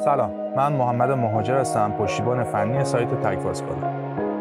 سلام، من محمد مهاجر هستم، پشتیبان فنی سایت تگ‌فاسکالا.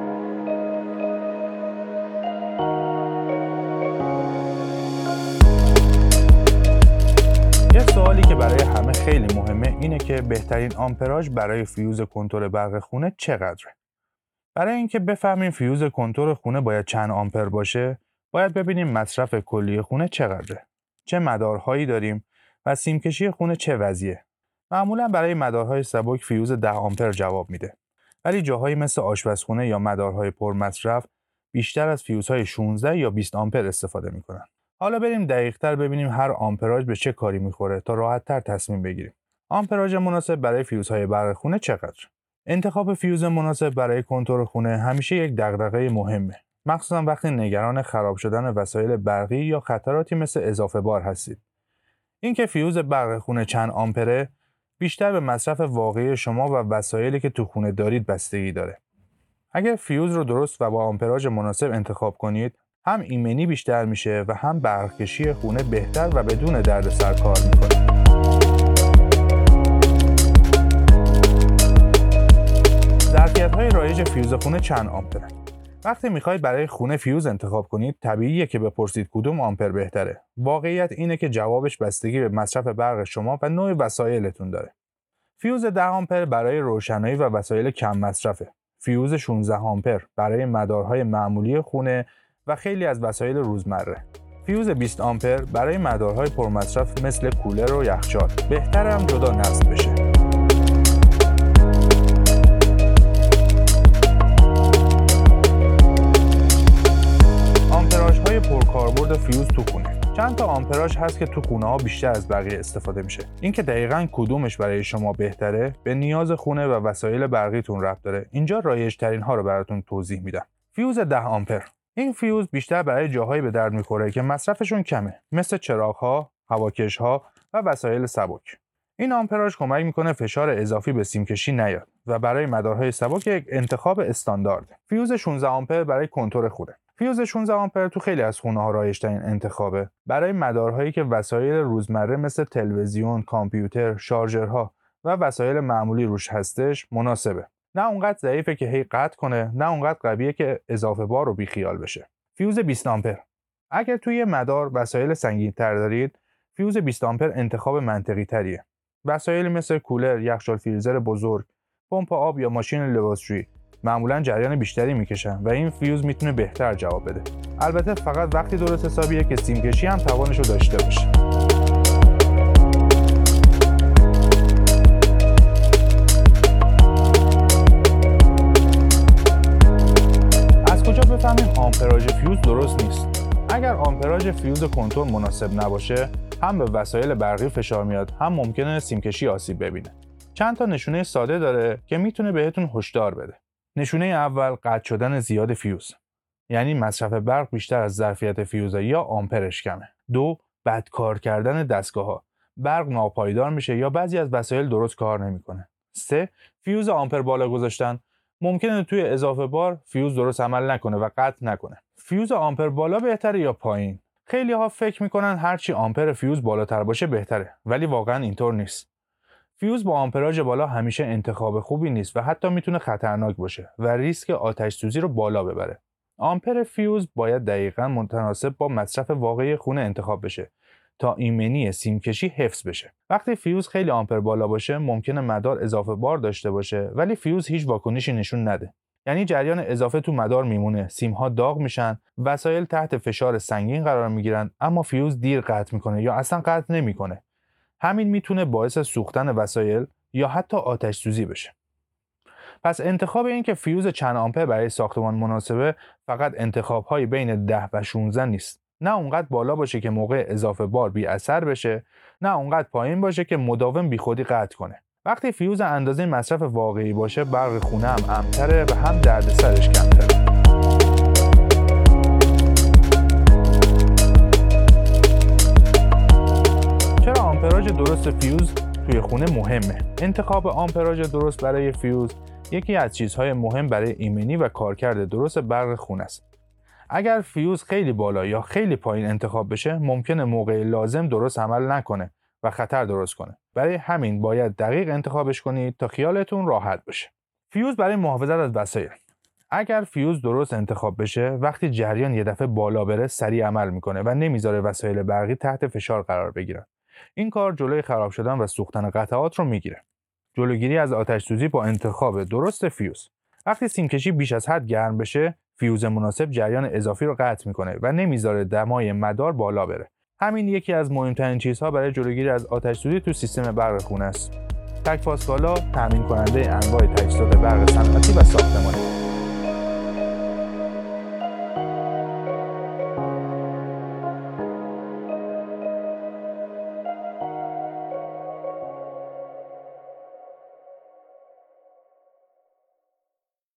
یه سوالی که برای همه خیلی مهمه اینه که بهترین آمپراژ برای فیوز کنتور برق خونه چقدره؟ برای اینکه بفهمیم فیوز کنتور خونه باید چند آمپر باشه، باید ببینیم مصرف کلی خونه چقدره، چه مدارهایی داریم و سیمکشی خونه چه وضعیه. معمولا برای مدارهای سبک فیوز 10 آمپر جواب میده. ولی جاهایی مثل آشپزخونه یا مدارهای پرمصرف بیشتر از فیوزهای 16 یا 20 آمپر استفاده میکنن. حالا بریم دقیق‌تر ببینیم هر آمپراژ به چه کاری میخوره تا راحت‌تر تصمیم بگیریم. آمپراژ مناسب برای فیوزهای برق خونه چقدر؟ انتخاب فیوز مناسب برای کنتور خونه همیشه یک دغدغه مهمه. مخصوصا وقتی نگران خراب شدن وسایل برقی یا خطراتی مثل اضافه بار هستید. اینکه فیوز برق خونه چند آمپره بیشتر به مصرف واقعی شما و وسایلی که تو خونه دارید بستگی داره. اگر فیوز رو درست و با آمپراژ مناسب انتخاب کنید، هم ایمنی بیشتر میشه و هم برقکشی خونه بهتر و بدون دردسر کار میکنه. ظرفیت‌های رایج فیوز خونه چند آمپره؟ وقتی میخواید برای خونه فیوز انتخاب کنید، طبیعیه که بپرسید کدوم آمپر بهتره. واقعیت اینه که جوابش بستگی به مصرف برق شما و نوع وسایلتون داره. فیوز 10 آمپر برای روشنایی و وسایل کم مصرفه. فیوز 16 آمپر برای مدارهای معمولی خونه و خیلی از وسایل روزمره. فیوز 20 آمپر برای مدارهای پرمصرف مثل کولر و یخچال. بهتره هم جدا نصب بشه. آمپراژهای پرکاربرد فیوز تو خونه. چند تا آمپراژ هست که تو خونه ها بیشتر از بقیه استفاده میشه. اینکه دقیقاً کدومش برای شما بهتره به نیاز خونه و وسایل برقیتون ربط داره. اینجا رایج ترین ها رو براتون توضیح میدم. فیوز 10 آمپر. این فیوز بیشتر برای جاهایی به درد میخوره که مصرفشون کمه، مثل چراغ‌ها، هواکش‌ها و وسایل سبک. این آمپراژ کمک میکنه فشار اضافی به سیمکشی نیاد و برای مدارهای سبک یک انتخاب استاندارد. فیوز 16 آمپر برای کنتور خونه. فیوز 16 آمپر تو خیلی از خونه‌ها رایج‌ترین انتخابه. برای مدارهایی که وسایل روزمره مثل تلویزیون، کامپیوتر، شارژرها و وسایل معمولی روش هستش مناسبه. نه اونقدر ضعیفه که هی قطع کنه، نه اونقدر قویه که اضافه بار رو بیخیال بشه. فیوز 20 آمپر. اگر توی مدار وسایل سنگین‌تر دارید، فیوز 20 آمپر انتخاب منطقی تریه. وسایل مثل کولر، یخچال فریزر بزرگ، پمپ آب یا ماشین لباسشویی معمولاً جریان بیشتری میکشن و این فیوز میتونه بهتر جواب بده. البته فقط وقتی درست حسابیه که سیمکشی هم توانشو داشته باشه. از کجا بفهمیم آمپراژ فیوز درست نیست؟ اگر آمپراژ فیوز کنتور مناسب نباشه، هم به وسایل برقی فشار میاد، هم ممکنه سیمکشی آسیب ببینه. چند تا نشونه ساده داره که میتونه بهتون هشدار بده. نشونه اول، قطع شدن زیاد فیوز. یعنی مصرف برق بیشتر از ظرفیت فیوز یا آمپرش کمه. 2، بد کار کردن دستگاه‌ها. برق ناپایدار میشه یا بعضی از وسایل درست کار نمیکنه. 3، فیوز آمپر بالا گذاشتن. ممکنه توی اضافه بار فیوز درست عمل نکنه و قطع نکنه. فیوز آمپر بالا بهتره یا پایین؟ خیلی ها فکر میکنن هرچی آمپر فیوز بالاتر باشه بهتره، ولی واقعا اینطور نیست. فیوز با آمپراژ بالا همیشه انتخاب خوبی نیست و حتی میتونه خطرناک باشه و ریسک آتش سوزی رو بالا ببره. آمپر فیوز باید دقیقاً متناسب با مصرف واقعی خونه انتخاب بشه تا ایمنی سیمکشی حفظ بشه. وقتی فیوز خیلی آمپر بالا باشه ممکنه مدار اضافه بار داشته باشه ولی فیوز هیچ واکنشی نشون نده. یعنی جریان اضافه تو مدار میمونه، سیم‌ها داغ میشن، وسایل تحت فشار سنگین قرار میگیرن اما فیوز دیر قطع میکنه یا اصلا قطع نمیکنه. همین میتونه باعث سوختن وسایل یا حتی آتش سوزی بشه. پس انتخاب این که فیوز چند آمپر برای ساختمان مناسبه فقط انتخاب‌های بین 10 و 16 نیست. نه اونقدر بالا باشه که موقع اضافه بار بی اثر بشه، نه اونقدر پایین باشه که مداوم بی خودی قطع کنه. وقتی فیوز اندازه مصرف واقعی باشه، برق خونه هم امن‌تره و هم دردسرش کمتره. چرا آمپراژ درست فیوز توی خونه مهمه؟ انتخاب آمپراژ درست برای فیوز یکی از چیزهای مهم برای ایمنی و کارکرد درست برق خونه است. اگر فیوز خیلی بالا یا خیلی پایین انتخاب بشه، ممکنه موقع لازم درست عمل نکنه و خطر درست کنه. برای همین باید دقیق انتخابش کنید تا خیالتون راحت باشه. فیوز برای محافظت از وسایل. اگر فیوز درست انتخاب بشه، وقتی جریان یه دفعه بالا بره سریع عمل میکنه و نمیذاره وسایل برقی تحت فشار قرار بگیرن. این کار جلوی خراب شدن و سوختن قطعات رو میگیره. جلوگیری از آتش سوزی با انتخاب درست فیوز. وقتی سیمکشی بیش از حد گرم بشه، فیوز مناسب جریان اضافی رو قطع میکنه و نمیذاره دمای مدار بالا بره. همین یکی از مهمترین چیزها برای جلوگیری از آتش سوزی تو سیستم برق خونه است. تک پاسکالا تامین کننده انواع تجهیزات برق صنعتی و ساختمانی.